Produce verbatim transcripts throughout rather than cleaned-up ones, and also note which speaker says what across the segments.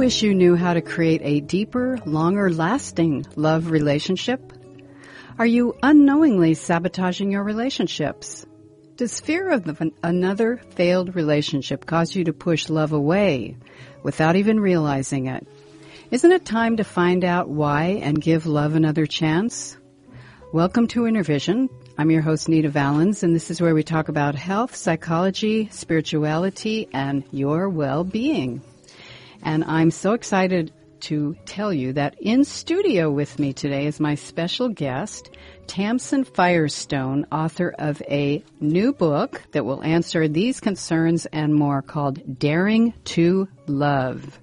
Speaker 1: wish you knew how to create a deeper, longer-lasting love relationship? Are you unknowingly sabotaging your relationships? Does fear of another failed relationship cause you to push love away without even realizing it? Isn't it time to find out why and give love another chance? Welcome to Inner Vision. I'm your host, Nita Valens, and this is where we talk about health, psychology, spirituality, and your well-being. And I'm so excited to tell you that in studio with me today is my special guest, Tamsen Firestone, author of a new book that will answer these concerns and more called Daring to Love.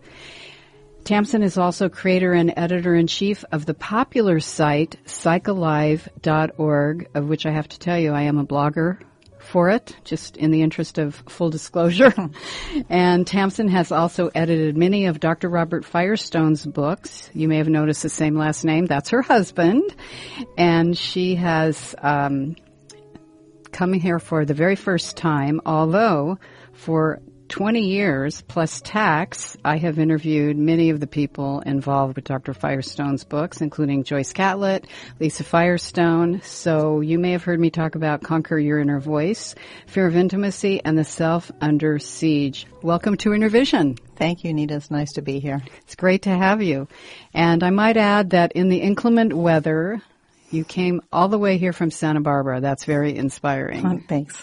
Speaker 1: Tamsen is also creator and editor-in-chief of the popular site psych alive dot org, of which I have to tell you I am a blogger for it, just in the interest of full disclosure. And Tamsen has also edited many of Doctor Robert Firestone's books. You may have noticed the same last name. That's her husband. And she has um, come here for the very first time, although for twenty years plus tax, I have interviewed many of the people involved with Doctor Firestone's books, including Joyce Catlett, Lisa Firestone. So you may have heard me talk about Conquer Your Inner Voice, Fear of Intimacy, and The Self Under Siege. Welcome to Inner Vision.
Speaker 2: Thank you, Nita. It's nice to be here.
Speaker 1: It's great to have you. And I might add that in the inclement weather, you came all the way here from Santa Barbara. That's very inspiring.
Speaker 2: Oh, thanks.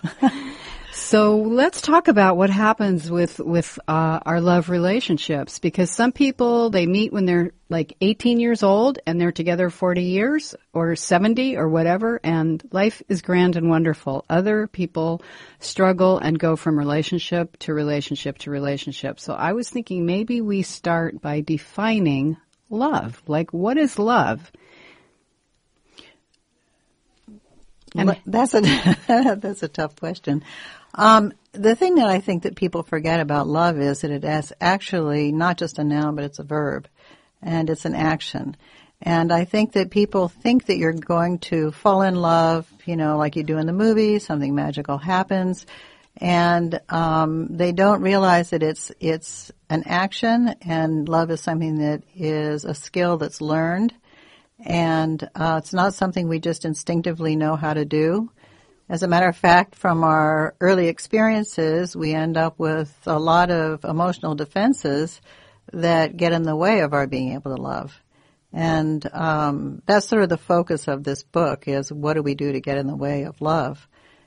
Speaker 1: So let's talk about what happens with with uh, our love relationships, because some people, they meet when they're like eighteen years old and they're together forty years or seventy or whatever, and life is grand and wonderful. Other people struggle and go from relationship to relationship to relationship. So I was thinking maybe we start by defining love. Like, what is love?
Speaker 2: And that's a that's a tough question. Um, the thing that I think that people forget about love is that it is actually not just a noun, but it's a verb, and it's an action. And I think that people think that you're going to fall in love, you know, like you do in the movie, something magical happens, and um, they don't realize that it's it's an action, and love is something that is a skill that's learned, and uh, it's not something we just instinctively know how to do. As a matter of fact, from our early experiences, we end up with a lot of emotional defenses that get in the way of our being able to love. And um, that's sort of the focus of this book, is what do we do to get in the way of love?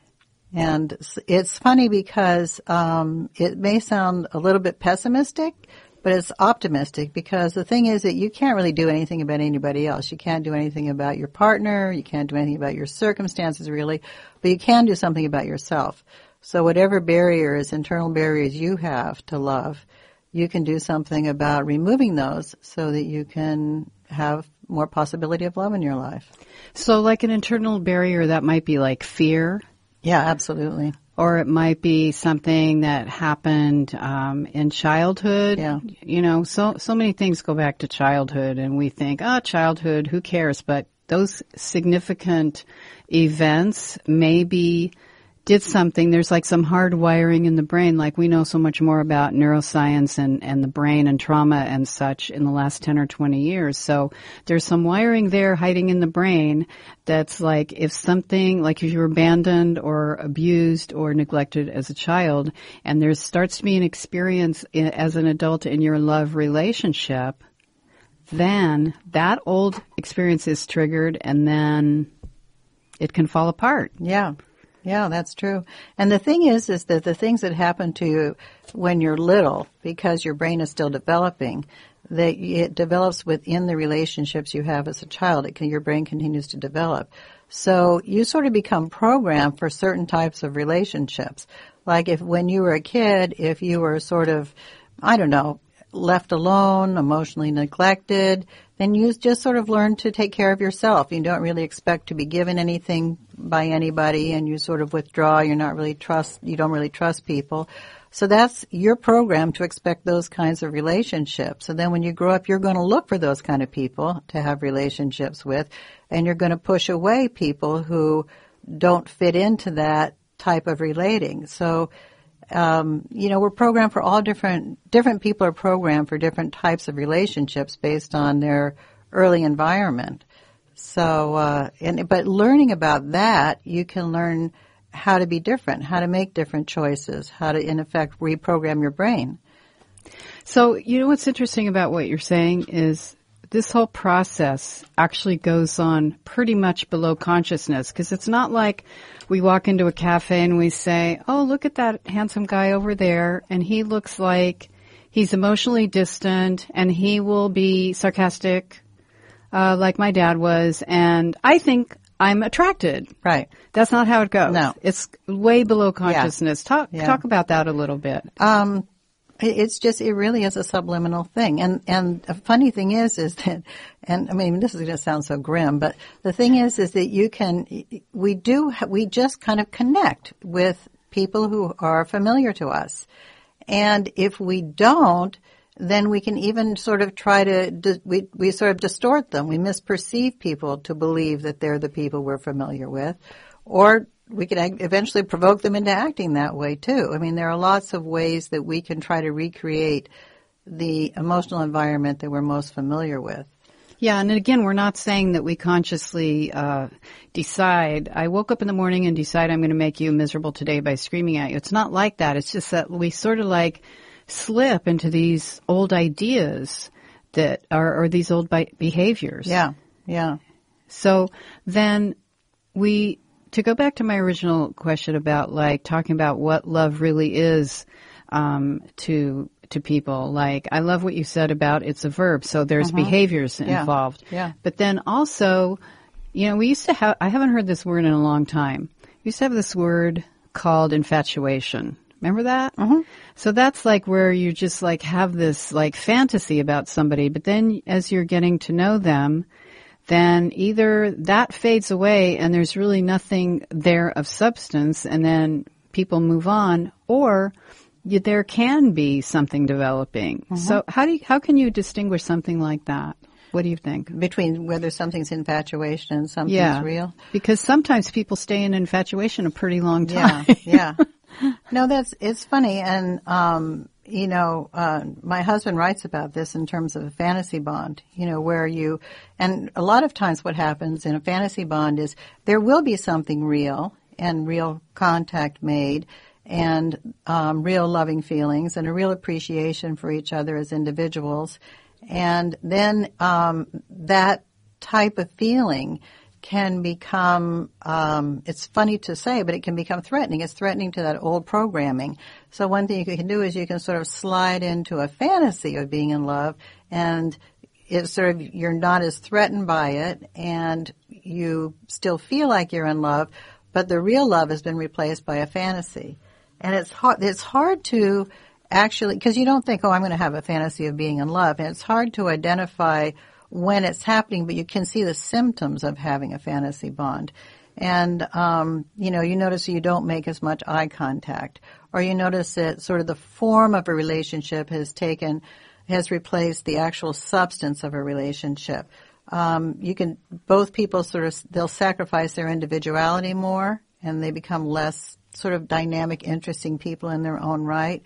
Speaker 2: And it's funny because um, it may sound a little bit pessimistic, but it's optimistic, because the thing is that you can't really do anything about anybody else. You can't do anything about your partner. You can't do anything about your circumstances, really. But you can do something about yourself. So whatever barriers, internal barriers you have to love, you can do something about removing those so that you can have more possibility of love in your life.
Speaker 1: So like an internal barrier, that might be like fear?
Speaker 2: Yeah, absolutely.
Speaker 1: Or it might be something that happened um, in childhood.
Speaker 2: Yeah. You
Speaker 1: know, so so many things go back to childhood, and we think, oh, childhood, who cares? But those significant events maybe did something. There's like some hard wiring in the brain. Like we know so much more about neuroscience and, and the brain and trauma and such in the last ten or twenty years. So there's some wiring there hiding in the brain that's like if something, like if you were abandoned or abused or neglected as a child, and there starts to be an experience in, as an adult in your love relationship, then that old experience is triggered, and then it can fall apart.
Speaker 2: Yeah. Yeah, that's true. And the thing is, is that the things that happen to you when you're little, because your brain is still developing, that it develops within the relationships you have as a child. It can, your brain continues to develop. So you sort of become programmed for certain types of relationships. Like if when you were a kid, if you were sort of, I don't know, left alone, emotionally neglected, then you just sort of learn to take care of yourself. You don't really expect to be given anything by anybody, and you sort of withdraw. You're not really trust, you don't really trust people. So that's your program to expect those kinds of relationships. And then when you grow up, you're going to look for those kind of people to have relationships with, and you're going to push away people who don't fit into that type of relating. So um, you know, we're programmed for all different, different people are programmed for different types of relationships based on their early environment. So, uh, and, but learning about that, you can learn how to be different, how to make different choices, how to, in effect, reprogram your brain.
Speaker 1: So, you know what's interesting about what you're saying is this whole process actually goes on pretty much below consciousness, because it's not like we walk into a cafe and we say, oh, look at that handsome guy over there, and he looks like he's emotionally distant, and he will be sarcastic, uh, like my dad was, and I think I'm attracted.
Speaker 2: Right.
Speaker 1: That's not how it goes.
Speaker 2: No.
Speaker 1: It's way below consciousness.
Speaker 2: Yeah.
Speaker 1: Talk,
Speaker 2: yeah.
Speaker 1: talk about that a little bit.
Speaker 2: Um, It's just, it really is a subliminal thing. And, and the funny thing is, is that, and I mean, this is going to sound so grim, but the thing is, is that you can, we do, we just kind of connect with people who are familiar to us. And if we don't, then we can even sort of try to, we, we sort of distort them. We misperceive people to believe that they're the people we're familiar with, or we can eventually provoke them into acting that way too. I mean, there are lots of ways that we can try to recreate the emotional environment that we're most familiar with.
Speaker 1: Yeah, and again, we're not saying that we consciously uh decide, I woke up in the morning and decide I'm going to make you miserable today by screaming at you. It's not like that. It's just that we sort of like slip into these old ideas that are, or these old bi- behaviors.
Speaker 2: Yeah, yeah.
Speaker 1: So then we... To go back to my original question about like talking about what love really is um, to to people, like I love what you said about it's a verb, so there's uh-huh. behaviors
Speaker 2: yeah.
Speaker 1: involved.
Speaker 2: Yeah.
Speaker 1: But then also, you know, we used to have, I haven't heard this word in a long time. We used to have this word called infatuation. Remember that?
Speaker 2: Uh-huh.
Speaker 1: So that's like where you just like have this like fantasy about somebody, but then as you're getting to know them, then either that fades away and there's really nothing there of substance and then people move on, or you, there can be something developing. Mm-hmm. So how do you, how can you distinguish something like that? What do you think?
Speaker 2: Between whether something's infatuation and something's
Speaker 1: yeah,
Speaker 2: real?
Speaker 1: Because sometimes people stay in infatuation a pretty long time.
Speaker 2: Yeah, yeah. No, that's, it's funny. And, um, you know, uh, my husband writes about this in terms of a fantasy bond, you know, where you, and a lot of times what happens in a fantasy bond is there will be something real and real contact made and um, real loving feelings and a real appreciation for each other as individuals. And then um, that type of feeling can become, um, it's funny to say, but it can become threatening. It's threatening to that old programming. So one thing you can do is you can sort of slide into a fantasy of being in love, and it's sort of, you're not as threatened by it, and you still feel like you're in love, but the real love has been replaced by a fantasy. And it's hard, it's hard to actually, because you don't think, oh, I'm going to have a fantasy of being in love, and it's hard to identify when it's happening, but you can see the symptoms of having a fantasy bond. And, um, you know, you notice you don't make as much eye contact, or you notice that sort of the form of a relationship has taken, has replaced the actual substance of a relationship. Um, you can, both people sort of, they'll sacrifice their individuality more, and they become less sort of dynamic, interesting people in their own right.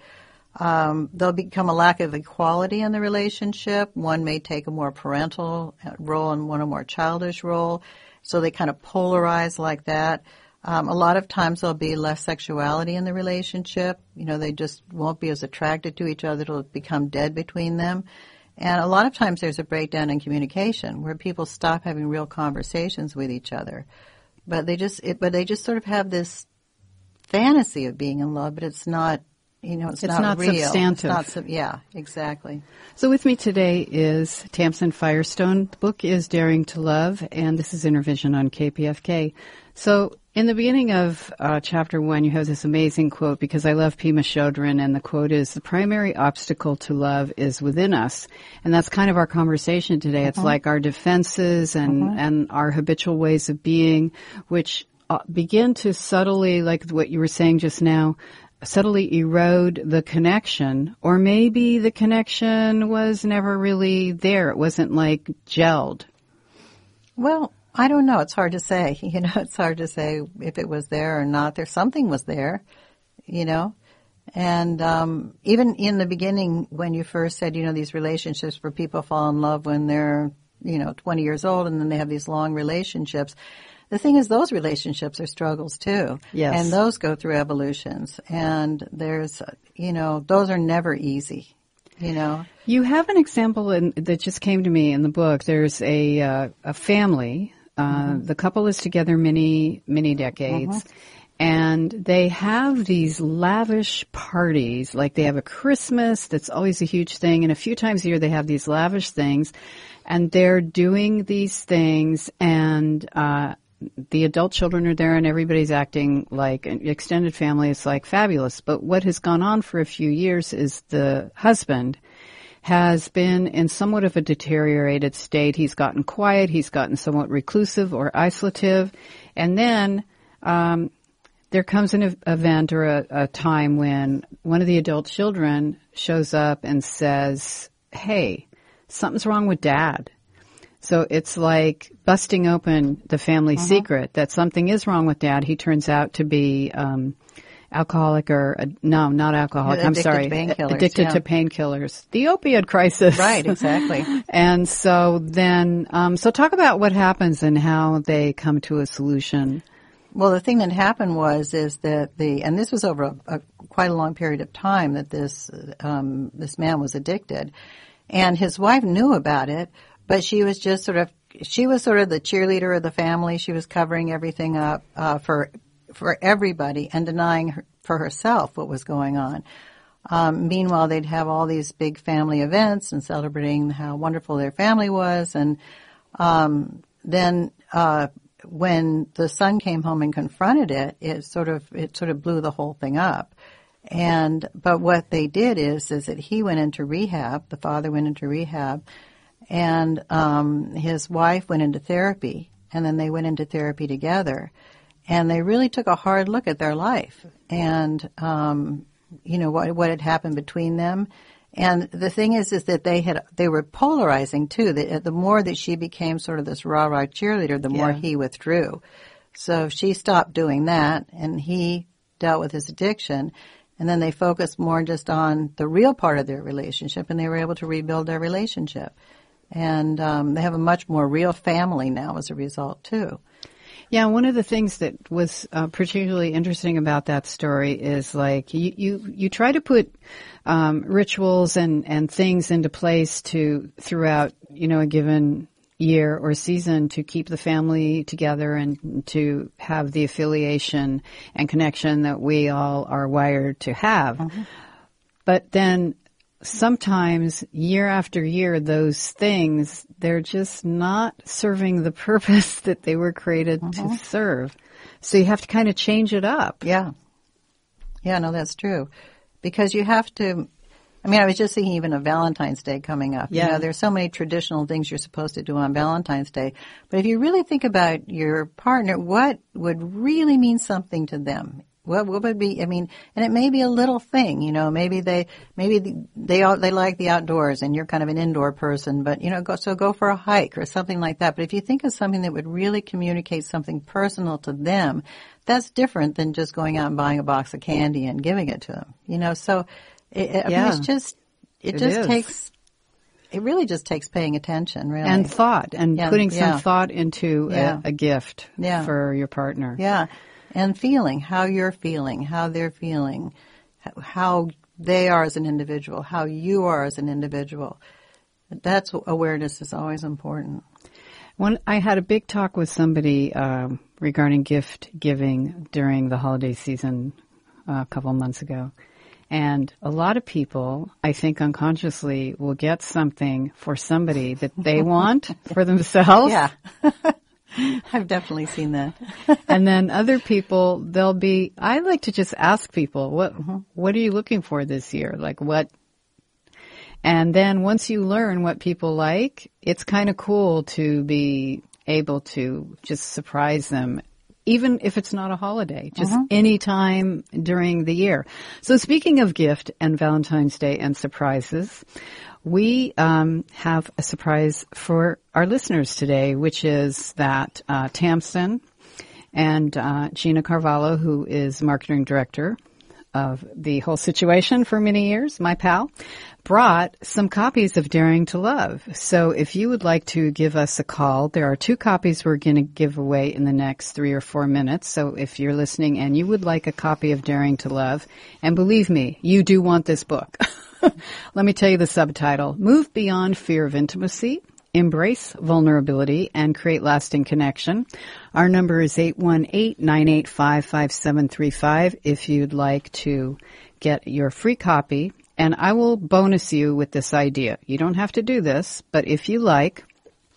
Speaker 2: Um, there'll become a lack of equality in the relationship. One may take a more parental role and one a more childish role. So they kind of polarize like that. Um, a lot of times there'll be less sexuality in the relationship. You know, they just won't be as attracted to each other. It'll become dead between them. And a lot of times there's a breakdown in communication where people stop having real conversations with each other. But they just, it, but they just sort of have this fantasy of being in love, but it's not, you know, it's,
Speaker 1: it's
Speaker 2: not,
Speaker 1: not
Speaker 2: real.
Speaker 1: substantive.
Speaker 2: It's not, yeah, exactly.
Speaker 1: So with me today is Tamsen Firestone. The book is Daring to Love, and this is Intervision on K P F K. So in the beginning of uh, chapter one, you have this amazing quote, because I love Pema Chodron, and the quote is, the primary obstacle to love is within us. And that's kind of our conversation today. It's uh-huh. like our defenses and, uh-huh. and our habitual ways of being, which uh, begin to subtly, like what you were saying just now, subtly erode the connection, or maybe the connection was never really there. It wasn't like gelled.
Speaker 2: Well, I don't know. It's hard to say. You know, it's hard to say if it was there or not. There, something was there, you know, And um, even in the beginning, when you first said, you know, these relationships where people fall in love when they're, you know, twenty years old and then they have these long relationships. The thing is, those relationships are struggles too.
Speaker 1: Yes.
Speaker 2: And those go through evolutions. And there's, you know, those are never easy, you know.
Speaker 1: You have an example in, that just came to me in the book. There's a, uh, a family. Uh, mm-hmm. The couple is together many, many decades. Mm-hmm. And they have these lavish parties, like they have a Christmas that's always a huge thing, and a few times a year they have these lavish things, and they're doing these things, and uh the adult children are there, and everybody's acting like an extended family. It's like fabulous. But what has gone on for a few years is the husband has been in somewhat of a deteriorated state. He's gotten quiet, he's gotten somewhat reclusive or isolative, and then um there comes an event or a, a time when one of the adult children shows up and says, hey, something's wrong with Dad. So it's like busting open the family uh-huh. secret that something is wrong with Dad. He turns out to be um, alcoholic or, uh, no, not alcoholic.
Speaker 2: Addicted
Speaker 1: I'm sorry.
Speaker 2: To painkillers,
Speaker 1: addicted
Speaker 2: yeah.
Speaker 1: to painkillers. The opioid crisis.
Speaker 2: Right, exactly.
Speaker 1: And so then, um, so talk about what happens and how they come to a solution.
Speaker 2: Well, the thing that happened was is that the, and this was over a, a quite a long period of time that this um, this man was addicted, and his wife knew about it, but she was just sort of she was sort of the cheerleader of the family. She was covering everything up uh, for for everybody and denying her, for herself what was going on. Um, meanwhile, they'd have all these big family events and celebrating how wonderful their family was, and um, then. Uh, When the son came home and confronted it, it sort of it sort of blew the whole thing up. And but what they did is is that he went into rehab. The father went into rehab, and um, his wife went into therapy, and then they went into therapy together, and they really took a hard look at their life and um, you know what what had happened between them. And the thing is, is that they had, they were polarizing too. The, the more that she became sort of this rah-rah cheerleader, the more
Speaker 1: yeah.
Speaker 2: he withdrew. So she stopped doing that, and he dealt with his addiction. And then they focused more just on the real part of their relationship, and they were able to rebuild their relationship. And um, they have a much more real family now as a result too.
Speaker 1: Yeah, one of the things that was uh, particularly interesting about that story is like you you, you try to put um, rituals and, and things into place to throughout you know a given year or season to keep the family together and to have the affiliation and connection that we all are wired to have. Mm-hmm. But then sometimes year after year, those things, they're just not serving the purpose that they were created mm-hmm. to serve. So you have to kind of change it up.
Speaker 2: Yeah. Yeah, no, that's true. Because you have to, I mean, I was just thinking even of Valentine's Day coming up.
Speaker 1: Yeah.
Speaker 2: You know, there's so many traditional things you're supposed to do on Valentine's Day. But if you really think about your partner, what would really mean something to them? What, what would be, I mean, and it may be a little thing, you know, maybe they, maybe they all, they like the outdoors and you're kind of an indoor person, but, you know, go, so go for a hike or something like that. But if you think of something that would really communicate something personal to them, that's different than just going out and buying a box of candy and giving it to them, you know, so it, I
Speaker 1: yeah.
Speaker 2: mean, it's just, it,
Speaker 1: it
Speaker 2: just
Speaker 1: is.
Speaker 2: takes, it really just takes paying attention, really.
Speaker 1: And thought, and
Speaker 2: yeah,
Speaker 1: putting some
Speaker 2: yeah.
Speaker 1: thought into
Speaker 2: yeah.
Speaker 1: a, a gift
Speaker 2: yeah.
Speaker 1: for your partner.
Speaker 2: Yeah. And feeling, how you're feeling, how they're feeling, how they are as an individual, how you are as an individual. That's awareness is always important.
Speaker 1: When I had a big talk with somebody um, regarding gift giving during the holiday season uh, a couple of months ago. And a lot of people, I think unconsciously, will get something for somebody that they want for themselves.
Speaker 2: Yeah. I've definitely seen that.
Speaker 1: And then other people, they'll be, I like to just ask people, what, mm-hmm. what are you looking for this year? Like what? And then once you learn what people like, it's kind of cool to be able to just surprise them, even if it's not a holiday, just mm-hmm. any time during the year. So speaking of gift and Valentine's Day and surprises, we um, have a surprise for our listeners today, which is that uh, Tamsen and uh, Gina Carvalho, who is marketing director of the whole situation for many years, my pal, brought some copies of Daring to Love. So if you would like to give us a call, there are two copies we're going to give away in the next three or four minutes. So if you're listening and you would like a copy of Daring to Love, and believe me, you do want this book. Let me tell you the subtitle. Move Beyond Fear of Intimacy, Embrace Vulnerability, and Create Lasting Connection. Our number is eight one eight, nine eight five, five seven three five if you'd like to get your free copy. And I will bonus you with this idea. You don't have to do this, but if you like,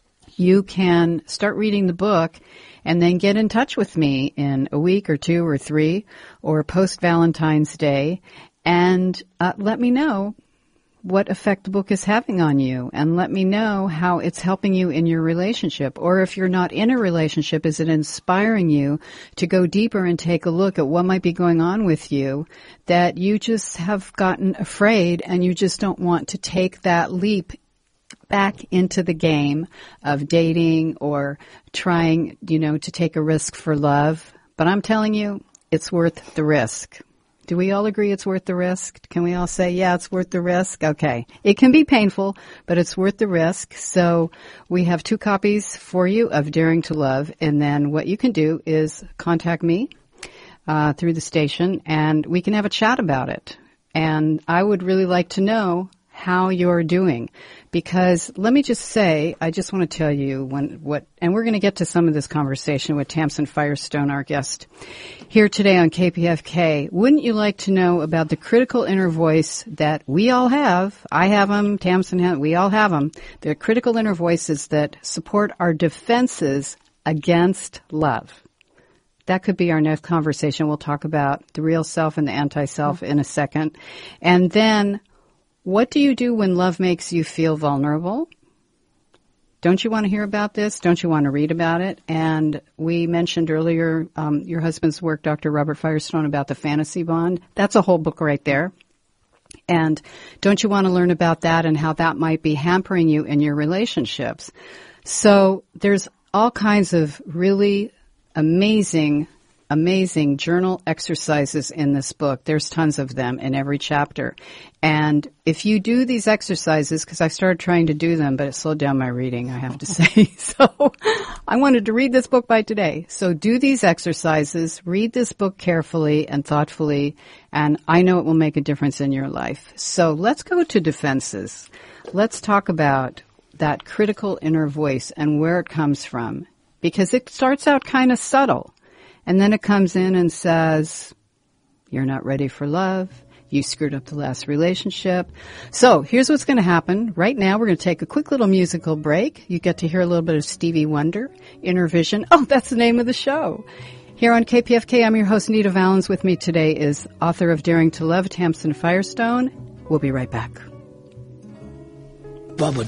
Speaker 1: you can start reading the book and then get in touch with me in a week or two or three or post Valentine's Day and uh, let me know what effect the book is having on you, and let me know how it's helping you in your relationship. Or if you're not in a relationship, is it inspiring you to go deeper and take a look at what might be going on with you that you just have gotten afraid and you just don't want to take that leap back into the game of dating or trying, you know, to take a risk for love. But I'm telling you, it's worth the risk. Do we all agree it's worth the risk? Can we all say, yeah, it's worth the risk? Okay. It can be painful, but it's worth the risk. So we have two copies for you of Daring to Love. And then what you can do is contact me uh, through the station, and we can have a chat about it. And I would really like to know how you're doing. Because let me just say, I just want to tell you when, what, and we're going to get to some of this conversation with Tamsen Firestone, our guest here today on K P F K. Wouldn't you like to know about the critical inner voice that we all have? I have them, Tamsen has, we all have them. They're critical inner voices that support our defenses against love. That could be our next conversation. We'll talk about the real self and the anti-self in a second. And then, what do you do when love makes you feel vulnerable? Don't you want to hear about this? Don't you want to read about it? And we mentioned earlier um, your husband's work, Doctor Robert Firestone, about the fantasy bond. That's a whole book right there. And don't you want to learn about that and how that might be hampering you in your relationships? So there's all kinds of really amazing amazing journal exercises in this book. There's tons of them in every chapter. And if you do these exercises, because I started trying to do them, but it slowed down my reading, I have to say. So I wanted to read this book by today. So do these exercises, read this book carefully and thoughtfully, and I know it will make a difference in your life. So let's go to defenses. Let's talk about that critical inner voice and where it comes from, because it starts out kind of subtle. And then it comes in and says, you're not ready for love. You screwed up the last relationship. So here's what's going to happen. Right now, we're going to take a quick little musical break. You get to hear a little bit of Stevie Wonder, Inner Vision. Oh, that's the name of the show. Here on K P F K, I'm your host, Nita Valens. With me today is author of Daring to Love, Tamsen Firestone. We'll be right back.
Speaker 3: Hi,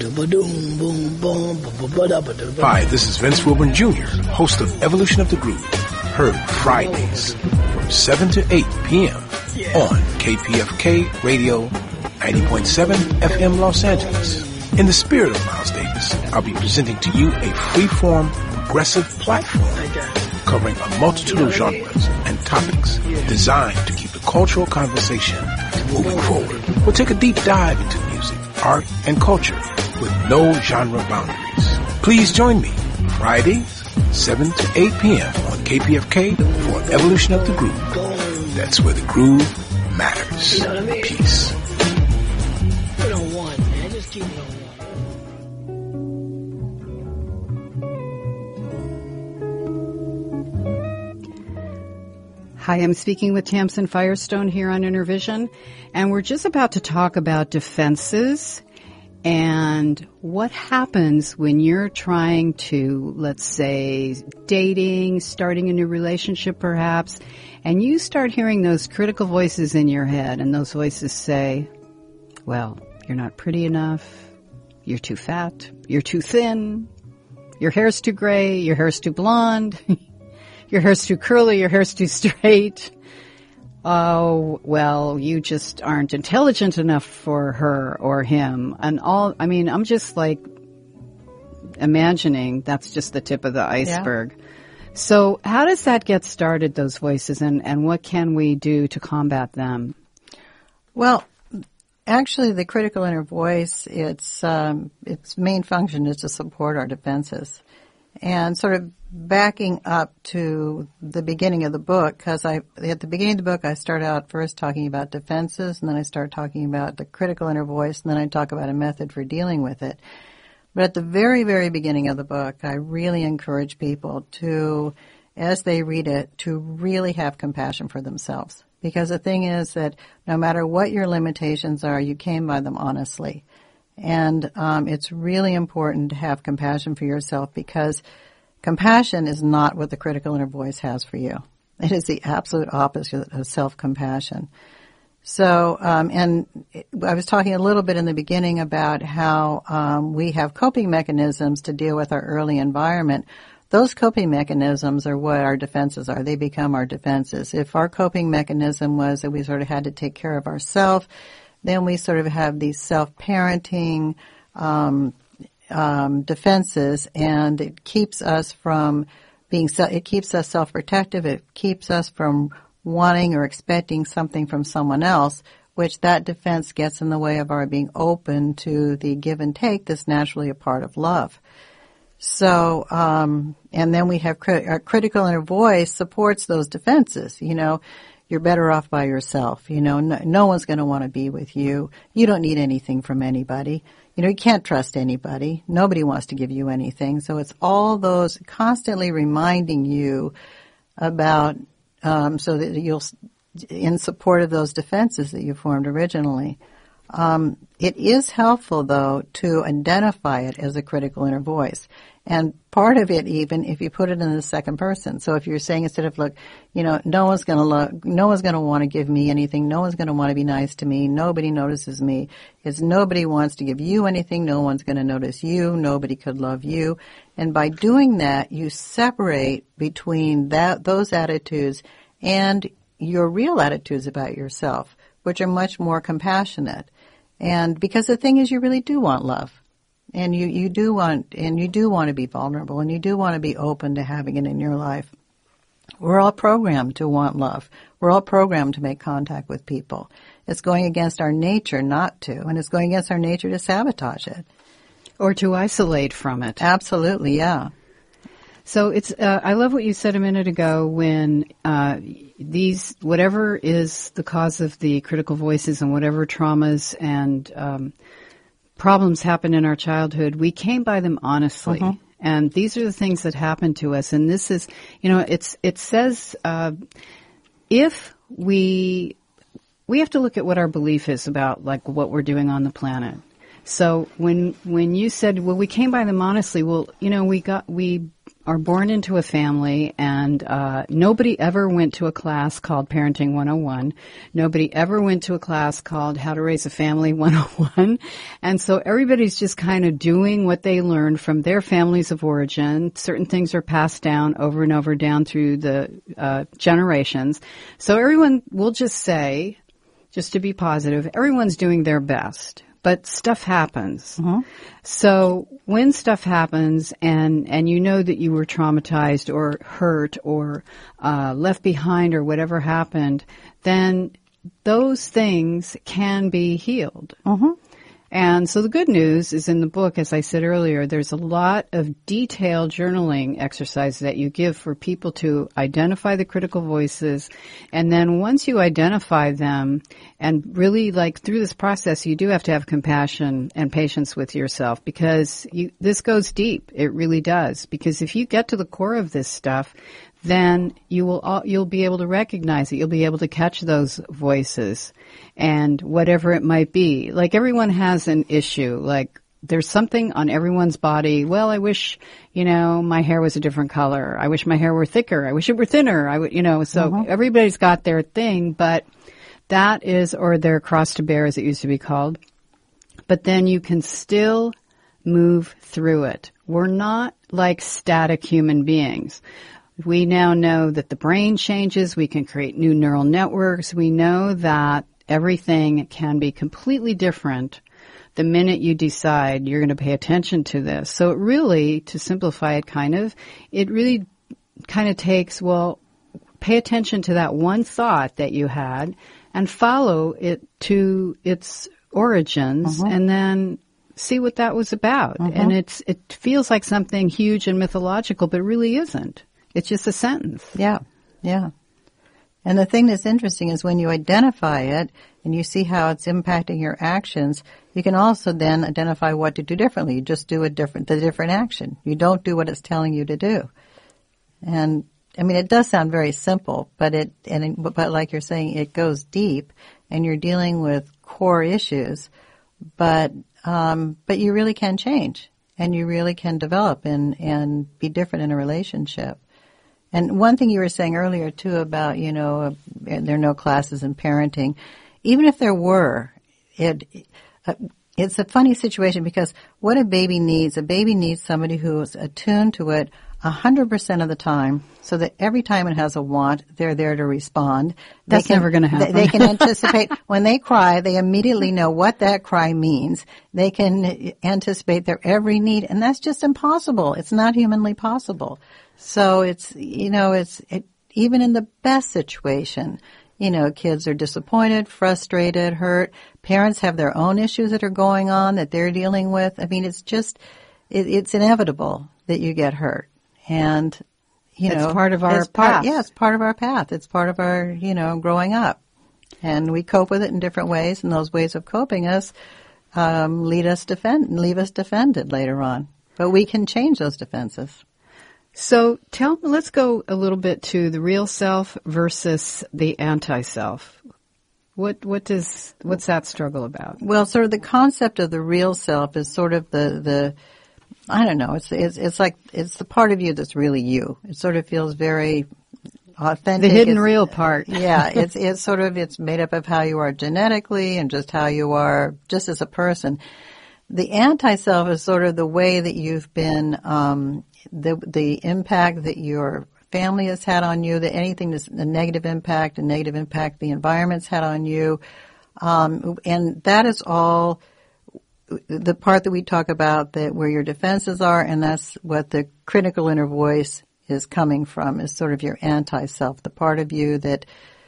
Speaker 3: this is Vince Wilburn Junior, host of Evolution of the Groove, heard Fridays from seven to eight p.m. on K P F K Radio ninety point seven F M Los Angeles. In the spirit of Miles Davis, I'll be presenting to you a free-form, progressive platform covering a multitude of genres and topics designed to keep the cultural conversation moving forward. We'll take a deep dive into music, art, and culture with no genre boundaries. Please join me Fridays, seven to eight p.m. on K P F K for Evolution of the Groove. That's where the groove matters. You know what I mean? Peace. Put on one, man. Just keep it on one.
Speaker 1: Hi, I'm speaking with Tamsen Firestone here on Inner Vision, and we're just about to talk about defenses and what happens when you're trying to, let's say, dating, starting a new relationship perhaps, and you start hearing those critical voices in your head, and those voices say, well, you're not pretty enough, you're too fat, you're too thin, your hair's too gray, your hair's too blonde, your hair's too curly, your hair's too straight. Oh, well, you just aren't intelligent enough for her or him. And all, I mean, I'm just like imagining that's just the tip of the iceberg.
Speaker 2: Yeah.
Speaker 1: So how does that get started, those voices, and, and what can we do to combat them?
Speaker 2: Well, actually, the critical inner voice, its um, its main function is to support our defenses. And sort of backing up to the beginning of the book, because I at the beginning of the book I start out first talking about defenses, and then I start talking about the critical inner voice, and then I talk about a method for dealing with it. But at the very, very beginning of the book, I really encourage people to, as they read it, to really have compassion for themselves. Because the thing is that no matter what your limitations are, you came by them honestly. And um, it's really important to have compassion for yourself, because compassion is not what the critical inner voice has for you. It is the absolute opposite of self-compassion. So, um, and I was talking a little bit in the beginning about how um, we have coping mechanisms to deal with our early environment. Those coping mechanisms are what our defenses are. They become our defenses. If our coping mechanism was that we sort of had to take care of ourselves, then we sort of have these self-parenting um, um, defenses, and it keeps us from being. It keeps us self-protective. It keeps us from wanting or expecting something from someone else, which that defense gets in the way of our being open to the give and take that's naturally a part of love. So, um, and then we have crit- our critical inner voice supports those defenses. You know, you're better off by yourself. You know, no, no one's going to want to be with you. You don't need anything from anybody. You know, you can't trust anybody. Nobody wants to give you anything. So it's all those constantly reminding you about, um, so that you'll, in support of those defenses that you formed originally. Um, it is helpful, though, to identify it as a critical inner voice. And part of it, even if you put it in the second person. So if you're saying, instead of, look, you know, no one's going to look, no one's going to want to give me anything. No one's going to want to be nice to me. Nobody notices me. It's nobody wants to give you anything. No one's going to notice you. Nobody could love you. And by doing that, you separate between that, those attitudes and your real attitudes about yourself, which are much more compassionate. And because the thing is, you really do want love. And you, you do want, and you do want to be vulnerable, and you do want to be open to having it in your life. We're all programmed to want love. We're all programmed to make contact with people. It's going against our nature not to, and it's going against our nature to sabotage it.
Speaker 1: Or to isolate from it.
Speaker 2: Absolutely, yeah.
Speaker 1: So it's, uh, I love what you said a minute ago when, uh, these, whatever is the cause of the critical voices and whatever traumas and, um, problems happen in our childhood, we came by them honestly. Mm-hmm. And these are the things that happen to us. And this is, you know, it's, it says, uh, if we, we have to look at what our belief is about, like, what we're doing on the planet. So when, when you said, well, we came by them honestly, well, you know, we got, we, are born into a family, and uh nobody ever went to a class called Parenting one oh one. Nobody ever went to a class called How to Raise a Family one oh one. And so everybody's just kind of doing what they learned from their families of origin. Certain things are passed down over and over down through the uh generations. So everyone will just say, just to be positive, everyone's doing their best. But stuff happens. Mm-hmm. So when stuff happens and, and you know that you were traumatized or hurt or uh, left behind or whatever happened, then those things can be healed. Mm-hmm. And so the good news is in the book, as I said earlier, there's a lot of detailed journaling exercises that you give for people to identify the critical voices. And then once you identify them, and really, like, through this process, you do have to have compassion and patience with yourself, because you, this goes deep. It really does. Because if you get to the core of this stuff, then you will, you'll be able to recognize it. You'll be able to catch those voices and whatever it might be. Like, everyone has an issue. Like, there's something on everyone's body. Well, I wish, you know, my hair was a different color. I wish my hair were thicker. I wish it were thinner. I would, you know, so mm-hmm. everybody's got their thing, but that is, or their cross to bear, as it used to be called. But then you can still move through it. We're not like static human beings. We now know that the brain changes. We can create new neural networks. We know that everything can be completely different the minute you decide you're going to pay attention to this. So it really, to simplify it kind of, it really kind of takes, well, pay attention to that one thought that you had and follow it to its origins,
Speaker 2: Mm-hmm.
Speaker 1: and then see what that was about.
Speaker 2: Mm-hmm.
Speaker 1: And it's it feels like something huge and mythological, but it really isn't. It's just a sentence.
Speaker 2: Yeah, yeah. And the thing that's interesting is when you identify it and you see how it's impacting your actions, you can also then identify what to do differently. You just do a different, the different action. You don't do what it's telling you to do. And I mean, it does sound very simple, but it, and it, but like you're saying, it goes deep, and you're dealing with core issues. But um, but you really can change, and you really can develop and and be different in a relationship. And one thing you were saying earlier, too, about, you know, uh, there are no classes in parenting. Even if there were, it, uh, it's a funny situation because what a baby needs, a baby needs somebody who is attuned to it one hundred percent of the time, so that every time it has a want, they're there to respond.
Speaker 1: That's
Speaker 2: they can,
Speaker 1: never going to happen.
Speaker 2: They, they can anticipate, when they cry, they immediately know what that cry means. They can anticipate their every need, and that's just impossible. It's not humanly possible. So it's, you know, it's, it, even in the best situation, you know, kids are disappointed, frustrated, hurt. Parents have their own issues that are going on that they're dealing with. I mean, it's just, it, it's inevitable that you get hurt. And, you know,
Speaker 1: it's part of our
Speaker 2: it's part,
Speaker 1: path.
Speaker 2: yeah, it's part of our path. It's part of our, you know, growing up. And we cope with it in different ways, and those ways of coping us, um, lead us defend, leave us defended later on. But we can change those defenses.
Speaker 1: So tell let's go a little bit to the real self versus the anti-self. What what does what's that struggle about?
Speaker 2: Well, sort of the concept of the real self is sort of the the I don't know. It's it's it's like it's the part of you that's really you. It sort of feels very authentic.
Speaker 1: The hidden
Speaker 2: it's,
Speaker 1: real part.
Speaker 2: Yeah, it's it's sort of it's made up of how you are genetically and just how you are just as a person. The anti-self is sort of the way that you've been, um, the the impact that your family has had on you, that anything that's a negative impact, a negative impact the environment's had on you, um, and that is all the part that we talk about, that where your defenses are, and that's what the critical inner voice is coming from, is sort of your anti-self, the part of you that,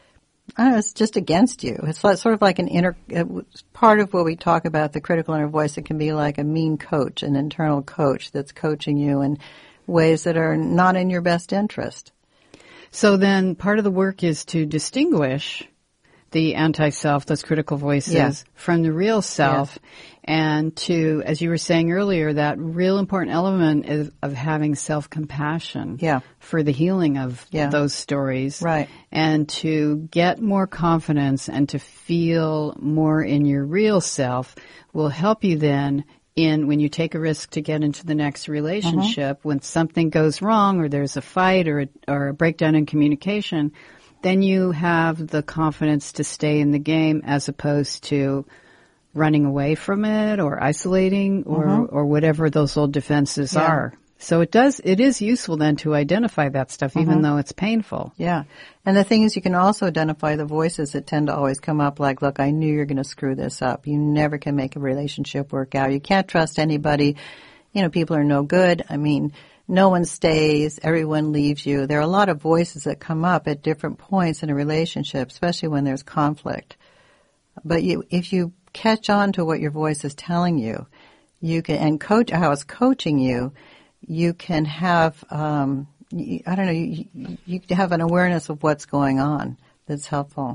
Speaker 2: I don't know, it's just against you. It's like, sort of like an inner, it's part of what we talk about, the critical inner voice. It can be like a mean coach, an internal coach that's coaching you in ways that are not in your best interest.
Speaker 1: So then part of the work is to distinguish the anti-self, those critical voices,
Speaker 2: yeah.
Speaker 1: from the real self,
Speaker 2: yes.
Speaker 1: and to, as you were saying earlier, that real important element is, of having self-compassion
Speaker 2: yeah.
Speaker 1: for the healing of
Speaker 2: yeah.
Speaker 1: those stories.
Speaker 2: Right.
Speaker 1: And to get more confidence and to feel more in your real self will help you then in when you take a risk to get into the next relationship, mm-hmm. when something goes wrong or there's a fight or a, or a breakdown in communication, then you have the confidence to stay in the game as opposed to running away from it or isolating or, mm-hmm. or whatever those old defenses
Speaker 2: yeah.
Speaker 1: are. So it does, it is useful then to identify that stuff, mm-hmm. even though it's painful.
Speaker 2: Yeah. And the thing is, you can also identify the voices that tend to always come up like, look, I knew you're going to screw this up. You never can make a relationship work out. You can't trust anybody. You know, people are no good. I mean, no one stays. Everyone leaves you. There are a lot of voices that come up at different points in a relationship, especially when there's conflict. But you, if you catch on to what your voice is telling you, you can, and coach how it's coaching you, you can have, um, I don't know, you, you have an awareness of what's going on that's helpful.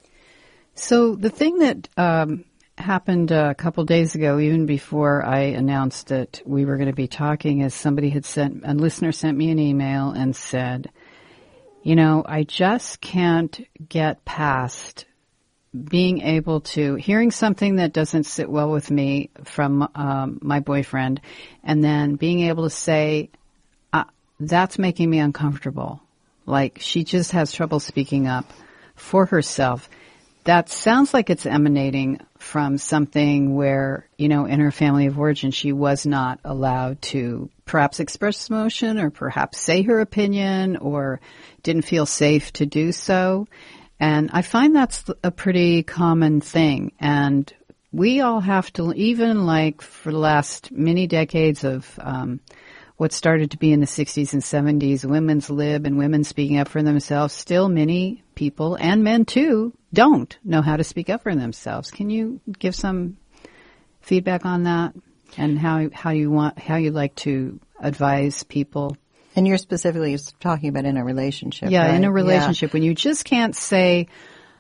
Speaker 1: So the thing that um, happened a couple days ago, even before I announced that we were going to be talking, is somebody had sent, a listener sent me an email and said, you know, I just can't get past being able to, hearing something that doesn't sit well with me from um, my boyfriend, and then being able to say, uh, that's making me uncomfortable. Like, she just has trouble speaking up for herself. That sounds like it's emanating from something where, you know, in her family of origin, she was not allowed to perhaps express emotion or perhaps say her opinion or didn't feel safe to do so. And I find that's a pretty common thing. And we all have to, even like for the last many decades of um, what started to be in the sixties and seventies, women's lib and women speaking up for themselves, still many people, and men too, don't know how to speak up for themselves. Can you give some feedback on that and how how you want how you like to advise people?
Speaker 2: And you're specifically talking about in a relationship,
Speaker 1: Yeah,
Speaker 2: right?
Speaker 1: in a relationship, yeah. When you just can't say,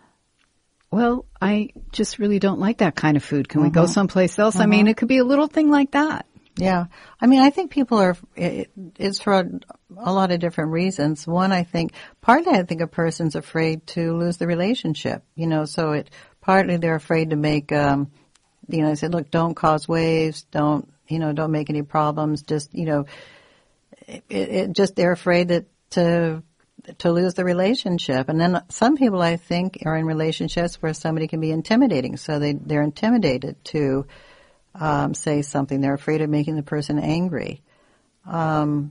Speaker 1: well, I just really don't like that kind of food. Can mm-hmm. we go someplace else? Mm-hmm. I mean, it could be a little thing like that.
Speaker 2: Yeah. I mean, I think people are, it, it's for a, a lot of different reasons. One, I think, partly I think a person's afraid to lose the relationship, you know, so it, partly they're afraid to make, um, you know, I said, look, don't cause waves, don't, you know, don't make any problems, just, you know, it, it just, they're afraid that to, to lose the relationship. And then some people, I think, are in relationships where somebody can be intimidating, so they, they're intimidated to, Um, say something. They're afraid of making the person angry. Um,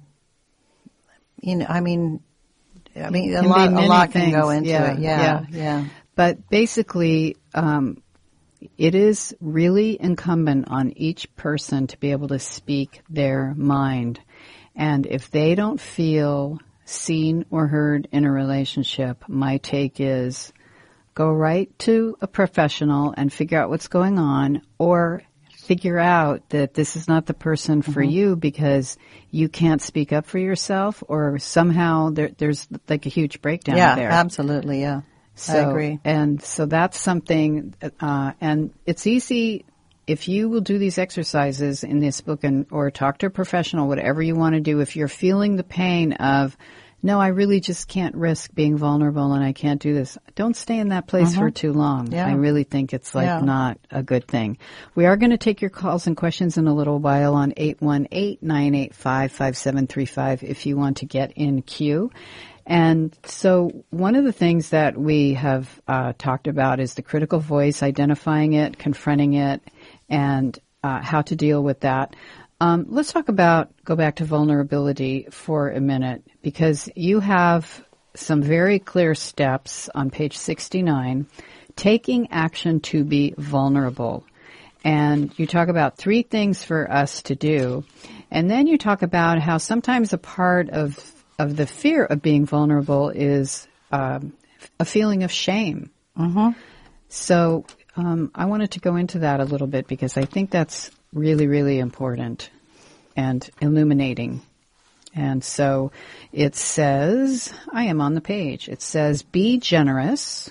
Speaker 2: you know, I mean, I mean, a lot, a lot can go into
Speaker 1: yeah,
Speaker 2: it. Yeah,
Speaker 1: yeah,
Speaker 2: yeah.
Speaker 1: But basically, um, it is really incumbent on each person to be able to speak their mind. And if they don't feel seen or heard in a relationship, my take is go right to a professional and figure out what's going on, or figure out that this is not the person for mm-hmm. you because you can't speak up for yourself, or somehow there, there's like a huge breakdown
Speaker 2: yeah,
Speaker 1: there.
Speaker 2: Yeah, absolutely, yeah.
Speaker 1: So,
Speaker 2: I agree.
Speaker 1: And so that's something, uh, and it's easy if you will do these exercises in this book and or talk to a professional, whatever you want to do, if you're feeling the pain of, no, I really just can't risk being vulnerable and I can't do this. Don't stay in that place uh-huh. for too long.
Speaker 2: Yeah.
Speaker 1: I really think it's like
Speaker 2: yeah.
Speaker 1: not a good thing. We are going to take your calls and questions in a little while on eight one eight, nine eight five, five seven three five if you want to get in queue. And so one of the things that we have uh, talked about is the critical voice, identifying it, confronting it, and uh, how to deal with that. Um, let's talk about, go back to vulnerability for a minute, because you have some very clear steps on page sixty-nine, taking action to be vulnerable. And you talk about three things for us to do. And then you talk about how sometimes a part of, of the fear of being vulnerable is um, a feeling of shame.
Speaker 2: Mm-hmm.
Speaker 1: So um, I wanted to go into that a little bit because I think that's really, really important and illuminating. And so it says, I am on the page, it says, be generous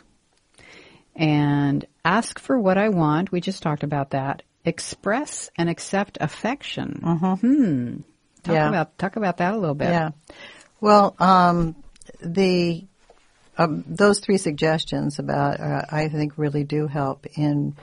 Speaker 1: and ask for what I want. We just talked about that. Express and accept affection.
Speaker 2: Mm-hmm.
Speaker 1: Hmm. Talk
Speaker 2: yeah.
Speaker 1: about, talk about that a little bit.
Speaker 2: Yeah. Well, um, the, um, those three suggestions about, uh, I think really do help in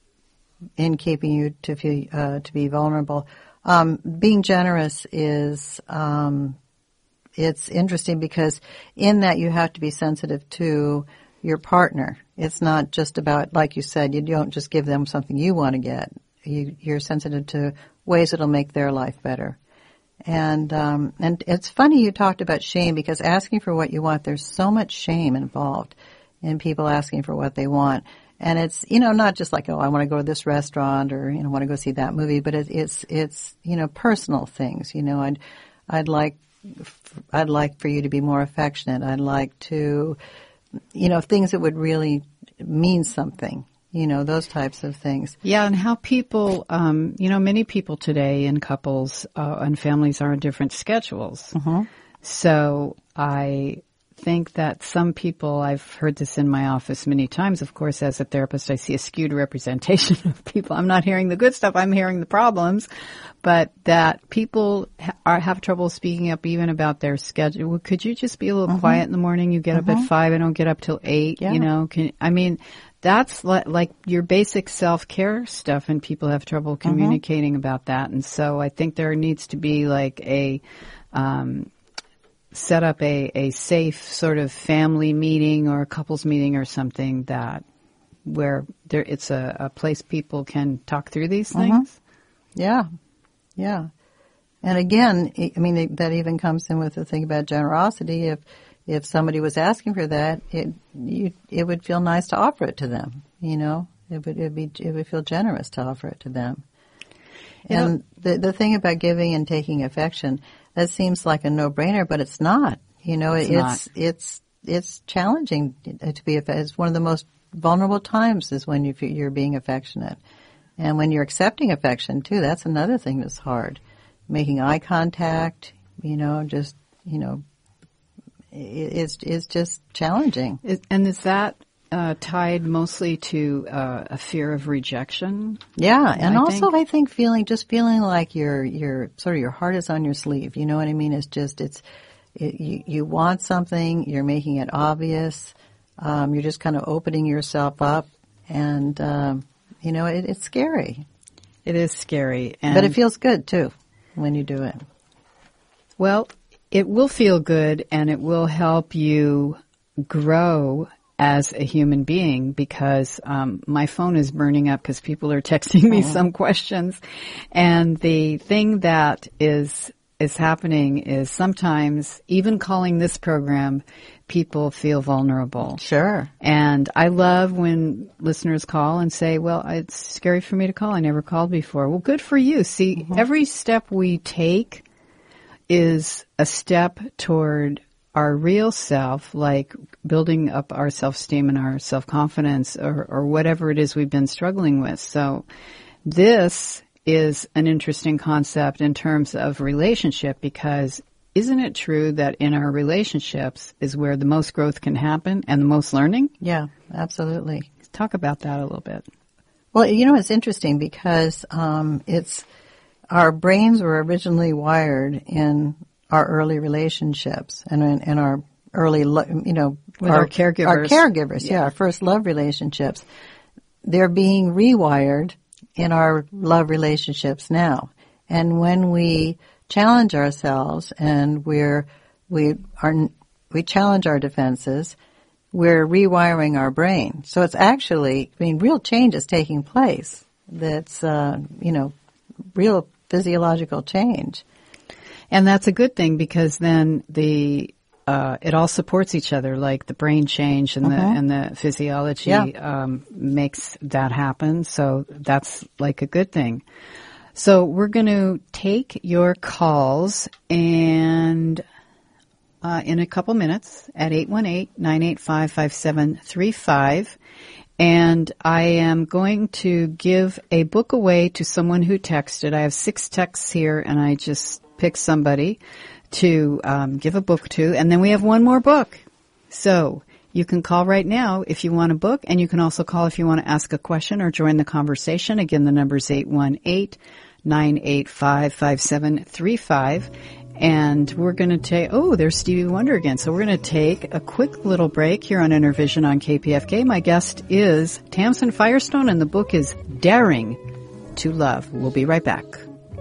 Speaker 2: in keeping you to feel, uh, to be vulnerable. Um, being generous is, um, it's interesting because in that you have to be sensitive to your partner. It's not just about, like you said, you don't just give them something you want to get. You, you're sensitive to ways that'll make their life better. And, um, and it's funny you talked about shame, because asking for what you want, there's so much shame involved in people asking for what they want. And it's, you know, not just like, oh, I want to go to this restaurant or, you know, want to go see that movie, but it, it's, it's, you know, personal things. You know, I'd, I'd like, I'd like for you to be more affectionate. I'd like to, you know, things that would really mean something, you know, those types of things.
Speaker 1: Yeah. And how people, um, you know, many people today in couples, uh, and families are on different schedules.
Speaker 2: Mm-hmm.
Speaker 1: So I think that some people, I've heard this in my office many times, of course, as a therapist, I see a skewed representation of people. I'm not hearing the good stuff, I'm hearing the problems, but that people ha- are, have trouble speaking up even about their schedule. Well, could you just be a little mm-hmm. quiet in the morning? You get mm-hmm. up at five, I don't get up till eight,
Speaker 2: yeah.
Speaker 1: you know, can, I mean, that's li- like your basic self-care stuff, and people have trouble communicating mm-hmm. about that. And so I think there needs to be like a, um, set up a, a safe sort of family meeting or a couples meeting or something that where there it's a, a place people can talk through these things.
Speaker 2: Mm-hmm. Yeah, yeah. And again, I mean, that even comes in with the thing about generosity. If if somebody was asking for that, it you, it would feel nice to offer it to them. You know, it would it would be it would feel generous to offer it to them. And the the thing about giving and taking affection, that seems like a no-brainer, but it's not. You know,
Speaker 1: it's
Speaker 2: it's it's, it's challenging to be. It's one of the most vulnerable times is when you, you're being affectionate, and when you're accepting affection too. That's another thing that's hard. Making eye contact, you know, just you know, it's it's just challenging.
Speaker 1: And is that uh, tied mostly to uh, a fear of rejection?
Speaker 2: Yeah, and
Speaker 1: I
Speaker 2: also
Speaker 1: think?
Speaker 2: I think feeling just feeling like your your sort of your heart is on your sleeve. You know what I mean? It's just it's it, you you want something, you're making it obvious. Um, you're just kind of opening yourself up, and um, you know it, it's scary.
Speaker 1: It is scary, and
Speaker 2: but it feels good too when you do it.
Speaker 1: Well, it will feel good, and it will help you grow as a human being, because um, my phone is burning up because people are texting me
Speaker 2: oh.
Speaker 1: some questions, and the thing that is is happening is sometimes even calling this program, people feel vulnerable.
Speaker 2: Sure.
Speaker 1: And I love when listeners call and say, well, it's scary for me to call. I never called before. Well, good for you. See, mm-hmm. every step we take is a step toward our real self, like building up our self-esteem and our self-confidence, or, or whatever it is we've been struggling with. So this is an interesting concept in terms of relationship, because isn't it true that in our relationships is where the most growth can happen and the most learning?
Speaker 2: Yeah, absolutely.
Speaker 1: Talk about that a little bit.
Speaker 2: Well, you know, it's interesting because um, it's our brains were originally wired in our early relationships and in, in our early, you know,
Speaker 1: with our, our caregivers.
Speaker 2: Our caregivers, yeah. yeah, our first love relationships. They're being rewired in our love relationships now. And when we challenge ourselves and we're we are we challenge our defenses, we're rewiring our brain. So it's actually, I mean, real change is taking place. That's uh, you know, real physiological change.
Speaker 1: And that's a good thing, because then the uh, it all supports each other, like the brain change and
Speaker 2: mm-hmm.
Speaker 1: the and the physiology
Speaker 2: yeah.
Speaker 1: um, makes that happen. So that's like a good thing. So we're going to take your calls, and uh, in a couple minutes at eight one eight, nine eight five, five seven three five. And I am going to give a book away to someone who texted. I have six texts here, and I just picked somebody to um, give a book to. And then we have one more book. So you can call right now if you want a book, and you can also call if you want to ask a question or join the conversation. Again, the number is eight one eight, nine eight five, five seven three five. And we're going to take, oh, there's Stevie Wonder again. So we're going to take a quick little break here on Intervision on K P F K. My guest is Tamsen Firestone, and the book is Daring to Love. We'll be right back.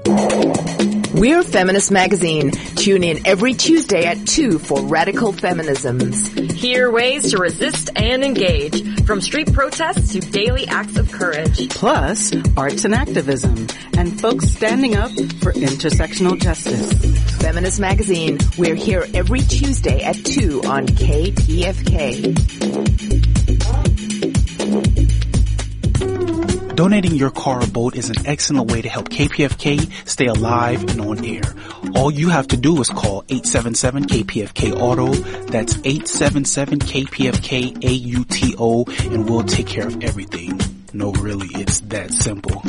Speaker 4: We're Feminist Magazine. Tune in every Tuesday at two for Radical Feminisms.
Speaker 5: Hear ways to resist and engage, from street protests to daily acts of courage.
Speaker 6: Plus, arts and activism, and folks standing up for intersectional justice.
Speaker 4: Feminist Magazine. We're here every Tuesday at two on K P F K.
Speaker 7: Donating your car or boat is an excellent way to help K P F K stay alive and on air. All you have to do is call eight seven seven K P F K Auto. That's eight seven seven K P F K A U T O, and we'll take care of everything. No, really, it's that simple.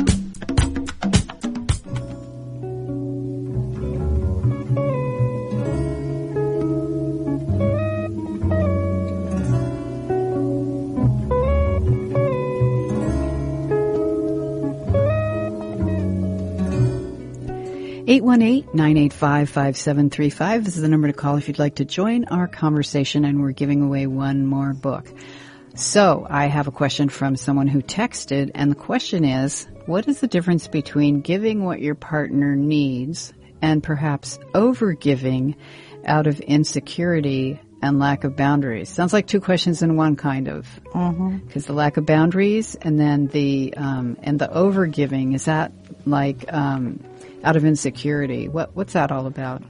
Speaker 1: eight one eight, nine eight five, five seven three five. This is the number to call if you'd like to join our conversation, and we're giving away one more book. So I have a question from someone who texted, and the question is, what is the difference between giving what your partner needs and perhaps over-giving out of insecurity and lack of boundaries? Sounds like two questions in one, kind of. Because mm-hmm. the lack of boundaries and then the um, and the over-giving, is that like um, out of insecurity? What what's that all about?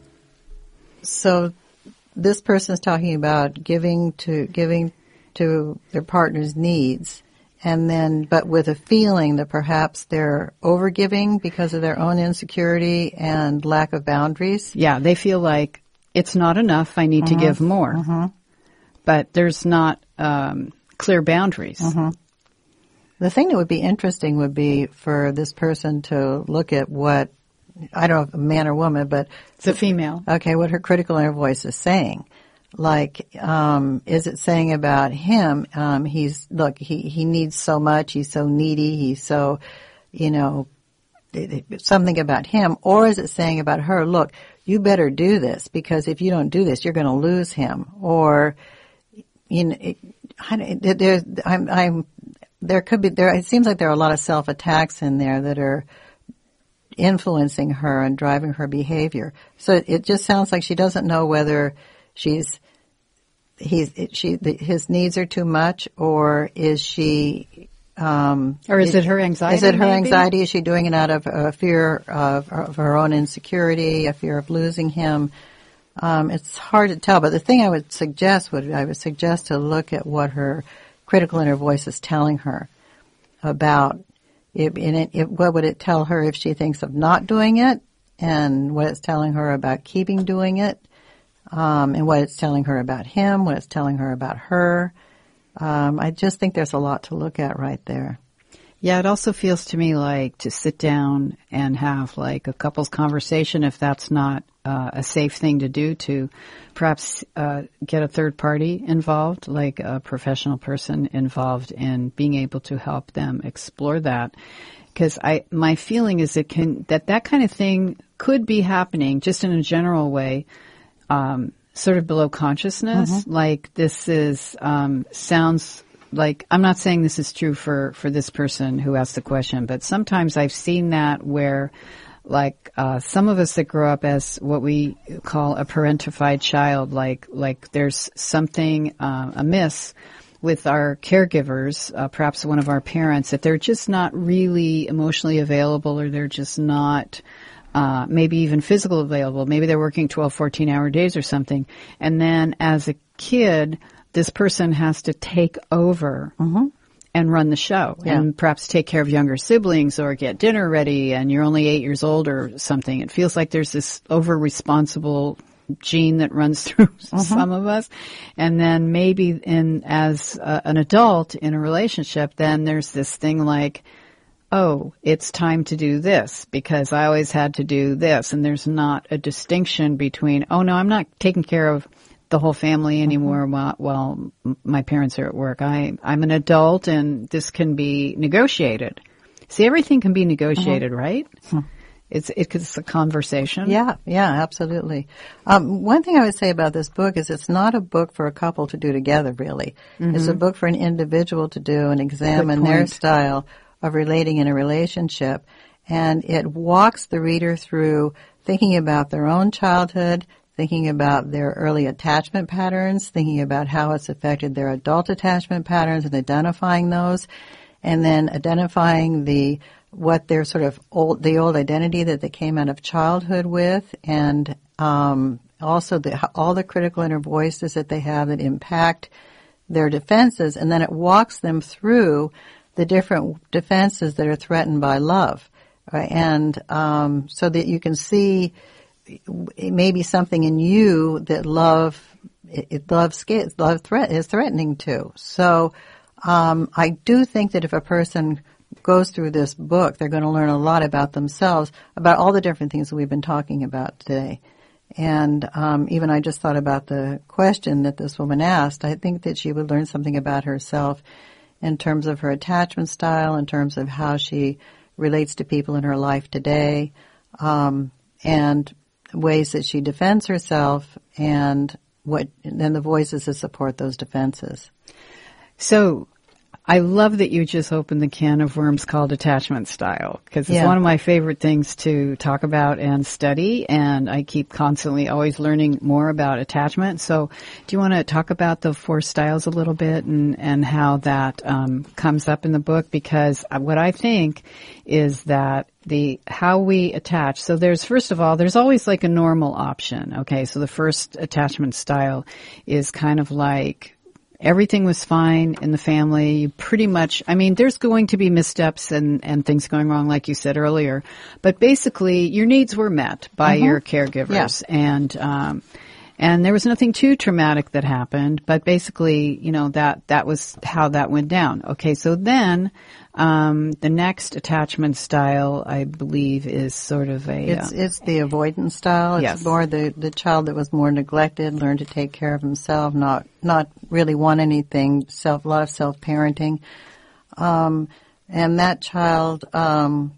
Speaker 2: So this person is talking about giving to giving to their partner's needs and then, but with a feeling that perhaps they're overgiving because of their own insecurity and lack of boundaries.
Speaker 1: Yeah, they feel like it's not enough, I need mm-hmm. to give more. Mm-hmm. But there's not um, clear boundaries.
Speaker 2: Mm-hmm. The thing that would be interesting would be for this person to look at what, I don't know if a man or woman, but
Speaker 1: it's a female.
Speaker 2: Okay, what her critical inner voice is saying. Like, um, is it saying about him, um, he's, look, he, he needs so much, he's so needy, he's so, you know, it, it, something about him, or is it saying about her, look, you better do this, because if you don't do this, you're going to lose him, or, you know, it, I, there's, I'm, I'm, there could be, there, it seems like there are a lot of self-attacks in there that are influencing her and driving her behavior. So it just sounds like she doesn't know whether she's, he's, she, the, his needs are too much, or is she, um,
Speaker 1: or is, is it her anxiety?
Speaker 2: Is it her
Speaker 1: maybe?
Speaker 2: anxiety? Is she doing it out of a fear of, of her own insecurity, a fear of losing him? Um, it's hard to tell, but the thing I would suggest would, I would suggest to look at what her critical inner voice is telling her about, if, in it, if, what would it tell her if she thinks of not doing it, and what it's telling her about keeping doing it, um, and what it's telling her about him, what it's telling her about her. Um, I just think there's a lot to look at right there.
Speaker 1: Yeah, it also feels to me like to sit down and have like a couples conversation, if that's not uh, a safe thing to do, to perhaps uh, get a third party involved, like a professional person involved in being able to help them explore that. Because I, my feeling is it can, that that kind of thing could be happening just in a general way, um, sort of below consciousness. Mm-hmm. Like this is, um, sounds like, I'm not saying this is true for, for this person who asked the question, but sometimes I've seen that where, like, uh, some of us that grow up as what we call a parentified child, like, like there's something, uh, amiss with our caregivers, uh, perhaps one of our parents, that they're just not really emotionally available, or they're just not, uh, maybe even physical available. Maybe they're working twelve, fourteen hour days or something. And then as a kid, this person has to take over mm-hmm. and run the show, yeah. and perhaps take care of younger siblings or get dinner ready, and you're only eight years old or something. It feels like there's this over-responsible gene that runs through mm-hmm. some of us. And then maybe in as uh, an adult in a relationship, then there's this thing like, oh, it's time to do this because I always had to do this. And there's not a distinction between, oh no, I'm not taking care of the whole family anymore mm-hmm. while, while my parents are at work. I, I'm an adult and this can be negotiated. See, everything can be negotiated, mm-hmm. right? Mm-hmm. It's, it's a conversation.
Speaker 2: Yeah, yeah, absolutely. Um, one thing I would say about this book is it's not a book for a couple to do together, really. Mm-hmm. It's a book for an individual to do and examine their style of relating in a relationship. And it walks the reader through thinking about their own childhood, thinking about their early attachment patterns, thinking about how it's affected their adult attachment patterns and identifying those, and then identifying the what their sort of old, the old identity that they came out of childhood with, and um, also the, all the critical inner voices that they have that impact their defenses, and then it walks them through the different defenses that are threatened by love, right? And um, so that you can see it may be something in you that love, it, it love, love threat is threatening to. So um, I do think that if a person goes through this book, they're going to learn a lot about themselves, about all the different things that we've been talking about today. And um, even I just thought about the question that this woman asked. I think that she would learn something about herself in terms of her attachment style, in terms of how she relates to people in her life today, um, and ways that she defends herself, and what then the voices that support those defenses.
Speaker 1: So I love that you just opened the can of worms called attachment style, because it's
Speaker 2: yeah.
Speaker 1: one of my favorite things to talk about and study, and I keep constantly always learning more about attachment. So do you want to talk about the four styles a little bit and, and how that um, comes up in the book? Because what I think is that the how we attach, so there's, first of all, there's always like a normal option, okay? So the first attachment style is kind of like everything was fine in the family. You pretty much, I mean, there's going to be missteps and, and things going wrong, like you said earlier. But basically, your needs were met by
Speaker 2: Mm-hmm.
Speaker 1: your caregivers.
Speaker 2: Yeah.
Speaker 1: And, um, and there was nothing too traumatic that happened, but basically, you know, that, that was how that went down. Okay, so then, um, the next attachment style, I believe, is sort of a,
Speaker 2: It's
Speaker 1: uh,
Speaker 2: it's the avoidance style. It's
Speaker 1: Yes.
Speaker 2: more the, the child that was more neglected, learned to take care of himself, not not really want anything, self a lot of self parenting. Um, and that child, um,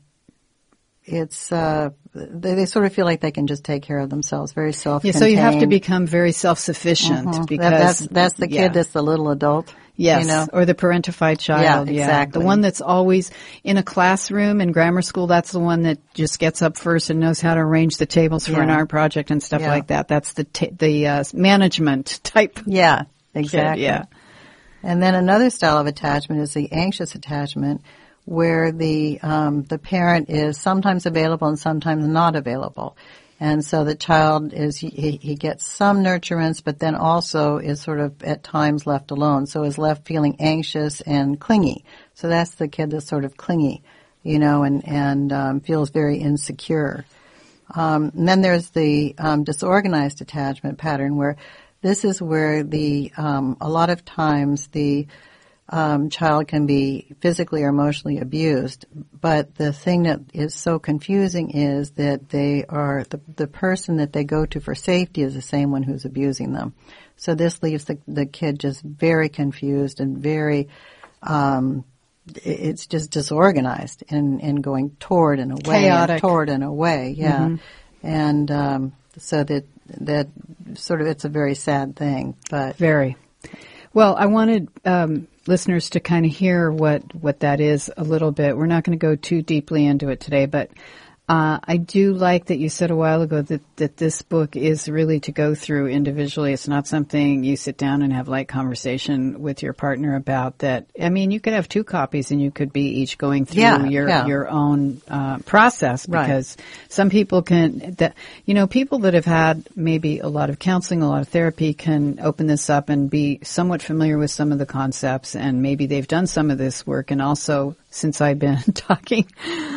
Speaker 2: it's uh, they, they sort of feel like they can just take care of themselves, very self
Speaker 1: yeah,
Speaker 2: contained.
Speaker 1: so you have to become very self-sufficient
Speaker 2: Mhm.
Speaker 1: because
Speaker 2: That- that's that's the kid
Speaker 1: yeah.
Speaker 2: that's the little adult.
Speaker 1: Yes,
Speaker 2: you know?
Speaker 1: or the parentified child.
Speaker 2: Yeah, exactly.
Speaker 1: The one that's always in a classroom in grammar school, that's the one that just gets up first and knows how to arrange the tables for an
Speaker 2: Yeah.
Speaker 1: art project and stuff
Speaker 2: Yeah.
Speaker 1: like that. That's the t- the uh, management type.
Speaker 2: Yeah, exactly.
Speaker 1: yeah.
Speaker 2: And then another style of attachment is the anxious attachment, where the um, the parent is sometimes available and sometimes not available. And so the child is, he, he gets some nurturance, but then also is sort of at times left alone. So is left feeling anxious and clingy. So that's the kid that's sort of clingy, you know, and, and um, feels very insecure. Um, and then there's the um, disorganized attachment pattern, where this is where the um, a lot of times the Um, child can be physically or emotionally abused, but the thing that is so confusing is that they are the the person that they go to for safety is the same one who's abusing them. So this leaves the the kid just very confused and very um, it's just disorganized and and going toward and away,
Speaker 1: Chaotic.
Speaker 2: and toward and away, yeah,
Speaker 1: Mm-hmm.
Speaker 2: and um, so that that sort of it's a very sad thing, but
Speaker 1: Very. Well, I wanted um, listeners to kind of hear what, what that is a little bit. We're not going to go too deeply into it today, but uh, I do like that you said a while ago that, that this book is really to go through individually. It's not something you sit down and have light conversation with your partner about. That, I mean, you could have two copies and you could be each going through
Speaker 2: Yeah,
Speaker 1: your
Speaker 2: yeah.
Speaker 1: your own uh, process,
Speaker 2: Right.
Speaker 1: because some people can, that you know, people that have had maybe a lot of counseling, a lot of therapy can open this up and be somewhat familiar with some of the concepts, and maybe they've done some of this work. And also, since I've been talking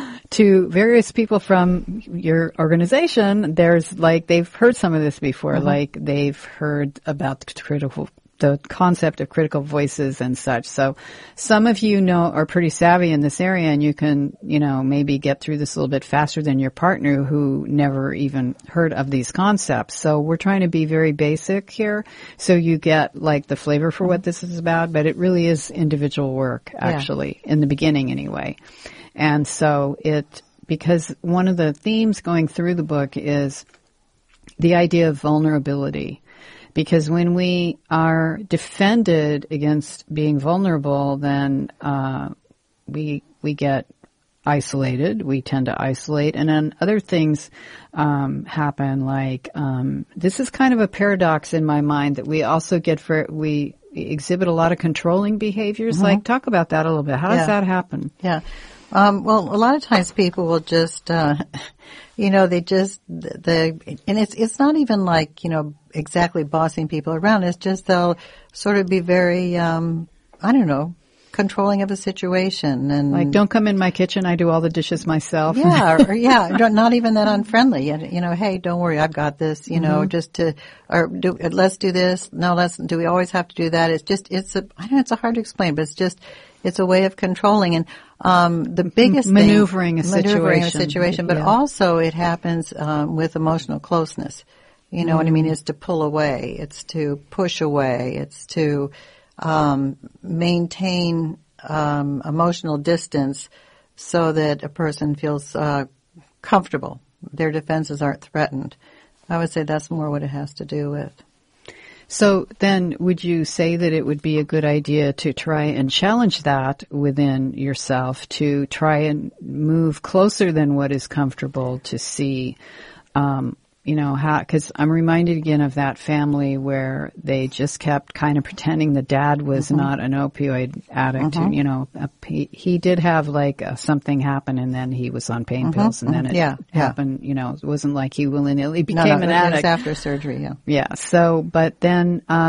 Speaker 1: to various people from your organization, there's like, they've heard some of this before,
Speaker 2: Mm-hmm.
Speaker 1: like they've heard about the critical, the concept of critical voices and such. So some of you know, are pretty savvy in this area, and you can, you know, maybe get through this a little bit faster than your partner who never even heard of these concepts. So we're trying to be very basic here, so you get like the flavor for what this is about, but it really is individual work, actually, in the beginning anyway. And so it, because one of the themes going through the book is the idea of vulnerability. Because when we are defended against being vulnerable, then uh, we we get isolated. We tend to isolate, and then other things um, happen. Like um, this is kind of a paradox in my mind, that we also get for we exhibit a lot of controlling behaviors.
Speaker 2: Mm-hmm.
Speaker 1: Like, talk about that a little bit. How does
Speaker 2: Yeah.
Speaker 1: that happen?
Speaker 2: Yeah. Um, well, a lot of times people will just, uh, you know, they just, the, and it's, it's not even like, you know, exactly bossing people around. It's just they'll sort of be very, um, I don't know, controlling of a situation. And
Speaker 1: Like, don't come in my kitchen. I do all the dishes myself.
Speaker 2: yeah, or, yeah, don't- not even that unfriendly. And, you know, hey, don't worry, I've got this. You know, just to, or do, let's do this. No, let's. Do we always have to do that? It's just, it's a. I know it's a hard to explain, but it's just, it's a way of controlling. And um, the biggest
Speaker 1: Maneuvering a
Speaker 2: thing, maneuvering a
Speaker 1: situation.
Speaker 2: situation, but
Speaker 1: Yeah.
Speaker 2: also it happens um, with emotional closeness. You know what I mean? It's to pull away. It's to push away. It's to um, maintain um, emotional distance so that a person feels uh, comfortable. Their defenses aren't threatened. I would say that's more what it has to do with.
Speaker 1: So then would you say that it would be a good idea to try and challenge that within yourself, to try and move closer than what is comfortable, to see, um, you know, how, because I'm reminded again of that family where they just kept kind of pretending the dad was
Speaker 2: Mm-hmm.
Speaker 1: not an opioid addict. Mm-hmm. You know, a, he, he did have like a, something happen, and then he was on pain
Speaker 2: Mm-hmm.
Speaker 1: pills, and then it
Speaker 2: Yeah, yeah.
Speaker 1: happened, you know, it wasn't like he willy-nilly became
Speaker 2: no, no,
Speaker 1: an
Speaker 2: it was
Speaker 1: addict.
Speaker 2: after surgery, yeah.
Speaker 1: Yeah. So, but then, um,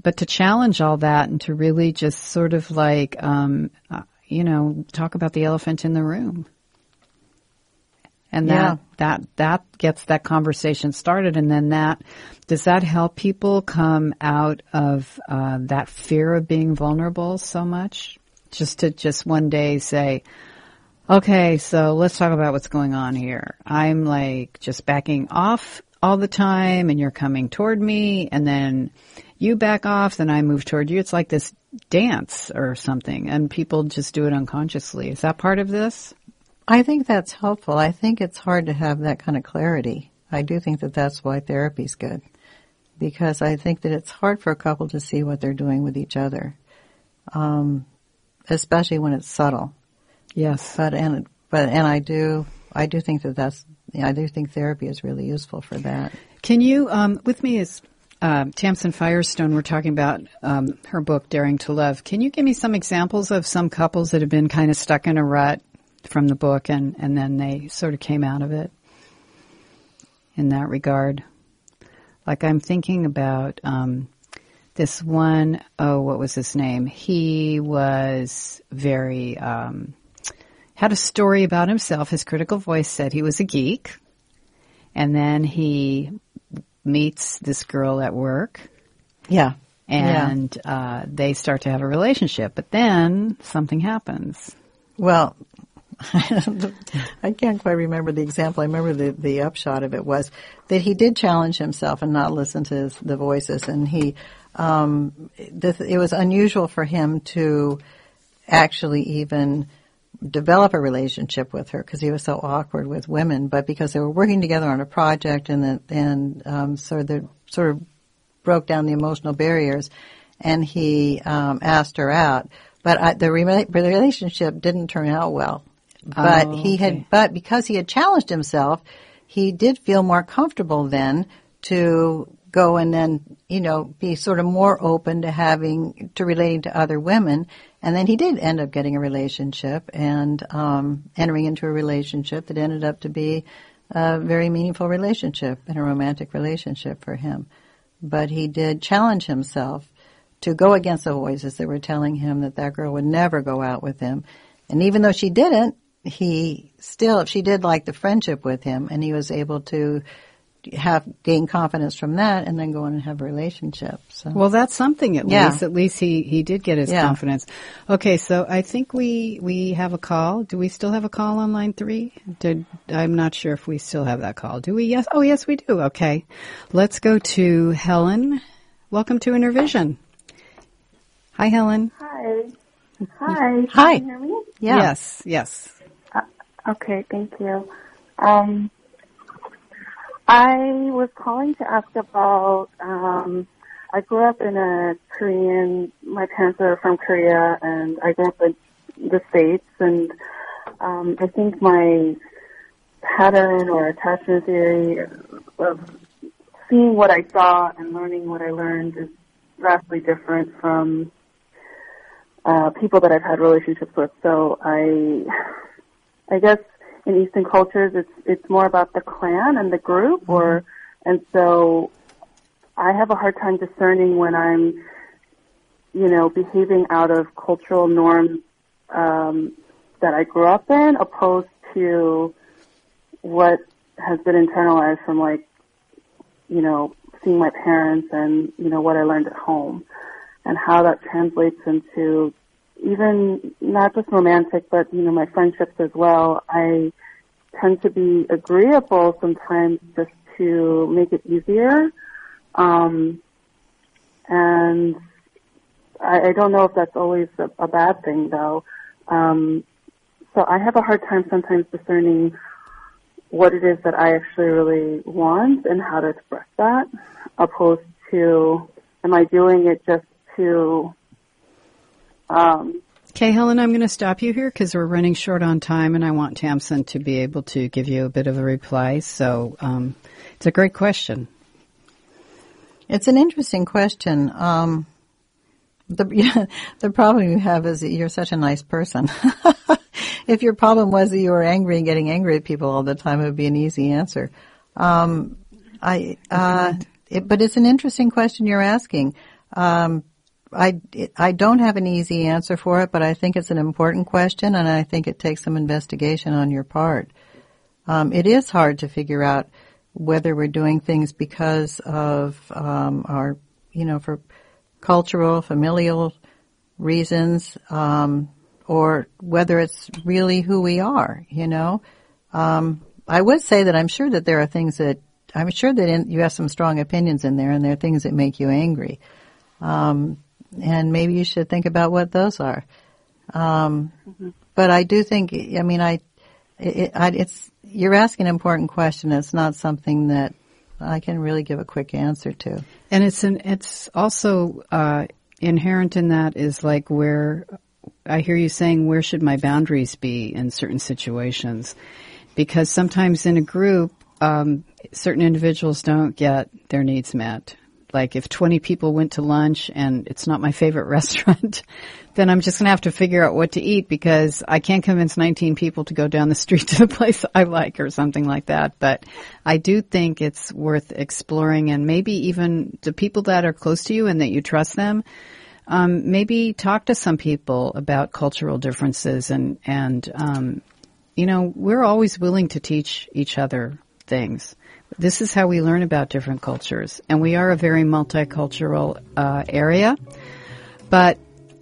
Speaker 1: but to challenge all that and to really just sort of like, um, uh, you know, talk about the elephant in the room. And that,
Speaker 2: yeah.
Speaker 1: that, that gets that conversation started. And then that, does that help people come out of, uh, that fear of being vulnerable so much? Just to just one day say, okay, so let's talk about what's going on here. I'm like just backing off all the time and you're coming toward me and then you back off, then I move toward you. It's like this dance or something and people just do it unconsciously. Is that part of this?
Speaker 2: I think that's helpful. I think it's hard to have that kind of clarity. I do think that that's why therapy's good, because I think that it's hard for a couple to see what they're doing with each other, um, especially when it's subtle.
Speaker 1: Yes,
Speaker 2: but and but and I do I do think that that's I do think therapy is really useful for that.
Speaker 1: Can you um, with me is uh, Tamsin Firestone. We're talking about um, her book Daring to Love. Can you give me some examples of some couples that have been kind of stuck in a rut from the book, and, and then they sort of came out of it in that regard? Like I'm thinking about um, this one, oh, what was his name? He was very, um, had a story about himself. His critical voice said he was a geek. And then he meets this girl at work.
Speaker 2: Yeah.
Speaker 1: And
Speaker 2: yeah.
Speaker 1: Uh, they start to have a relationship. But then something happens.
Speaker 2: Well, I can't quite remember the example. I remember the, the upshot of it was that he did challenge himself and not listen to his, the voices. And he, um, this, it was unusual for him to actually even develop a relationship with her because he was so awkward with women. But because they were working together on a project and the, and um, sort of the, sort of broke down the emotional barriers, and he um, asked her out. But I, the re- relationship didn't turn out well. But
Speaker 1: oh,
Speaker 2: he
Speaker 1: okay.
Speaker 2: had, but because he had challenged himself, he did feel more comfortable then to go and then, you know, be sort of more open to having, to relating to other women. And then he did end up getting a relationship and, um, entering into a relationship that ended up to be a very meaningful relationship and a romantic relationship for him. But he did challenge himself to go against the voices that were telling him that that girl would never go out with him. And even though she didn't, he still, she did like the friendship with him, and he was able to have gain confidence from that and then go on and have a relationship. So.
Speaker 1: Well, that's something at
Speaker 2: yeah.
Speaker 1: least. At least he, he did get his
Speaker 2: yeah.
Speaker 1: confidence. Okay, so I think we, we have a call. Do we still have a call on line three? Did, I'm not sure if we still have that call. Do we? Yes. Oh, yes, we do. Okay. Let's go to Helen. Welcome to Intervision. Hi, Helen.
Speaker 8: Hi. Hi.
Speaker 2: Hi.
Speaker 8: Can you hear me?
Speaker 2: Yeah.
Speaker 1: Yes, yes.
Speaker 8: Uh, okay, thank you. Um, I was calling to ask about, um, I grew up in a Korean, my parents are from Korea, and I grew up in the States, and um, I think my pattern or attachment theory of seeing what I saw and learning what I learned is vastly different from uh, people that I've had relationships with. So I, I guess in Eastern cultures, it's it's more about the clan and the group, or and so I have a hard time discerning when I'm, you know, behaving out of cultural norms um, that I grew up in, opposed to what has been internalized from, like, you know, seeing my parents and, you know, what I learned at home, and how that translates into even not just romantic, but, you know, my friendships as well. I tend to be agreeable sometimes just to make it easier. Um, and I, I don't know if that's always a, a bad thing, though. Um, so I have a hard time sometimes discerning what it is that I actually really want and how to express that, opposed to, am I doing it just to, um,
Speaker 1: Okay, Helen, I'm going to stop you here because we're running short on time, and I want Tamsin to be able to give you a bit of a reply. So um, it's a great question.
Speaker 2: It's an interesting question. Um, the yeah, the problem you have is that you're such a nice person. If your problem was that you were angry and getting angry at people all the time, it would be an easy answer. Um, I, uh, it, but it's an interesting question you're asking. Um, I, I don't have an easy answer for it, but I think it's an important question, and I think it takes some investigation on your part. Um, it is hard to figure out whether we're doing things because of um, our, you know, for cultural, familial reasons, um, or whether it's really who we are, you know. Um, I would say that I'm sure that there are things that, I'm sure that in, you have some strong opinions in there, and there are things that make you angry. Um, and maybe you should think about what those are. Um, mm-hmm. But I do think, I mean, I, it, I, it's, you're asking an important question. It's not something that I can really give a quick answer to.
Speaker 1: And it's an, it's also, uh, inherent in that is like where, I hear you saying, where should my boundaries be in certain situations? Because sometimes in a group, um, certain individuals don't get their needs met. Like if twenty people went to lunch and it's not my favorite restaurant, then I'm just going to have to figure out what to eat because I can't convince nineteen people to go down the street to the place I like or something like that. But I do think it's worth exploring, and maybe even the people that are close to you and that you trust them, um, maybe talk to some people about cultural differences and, and, um, you know, we're always willing to teach each other things. This is how we learn about different cultures, and we are a very multicultural uh, area. But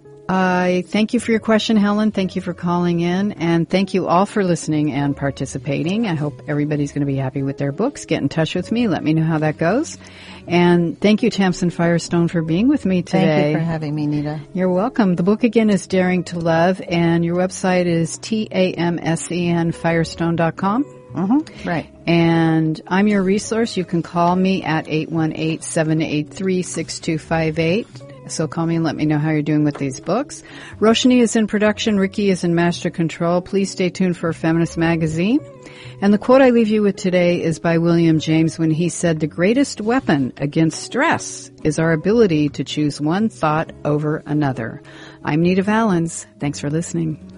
Speaker 1: I thank you for your question, Helen. Thank you for calling in, and thank you all for listening and participating. I hope everybody's going to be happy with their books. Get in touch with me. Let me know how that goes. And thank you, Tamsen Firestone, for being with me today.
Speaker 2: Thank you for having me, Nita.
Speaker 1: You're welcome. The book again is Daring to Love, and your website is T A M S E N Firestone dot com.
Speaker 2: Mm-hmm. Right.
Speaker 1: And I'm your resource. You can call me at eight one eight, seven eight three, six two five eight. So call me and let me know how you're doing with these books. Roshni is in production. Ricky is in master control. Please stay tuned for Feminist Magazine. And the quote I leave you with today is by William James when he said, "The greatest weapon against stress is our ability to choose one thought over another." I'm Nita Valens. Thanks for listening.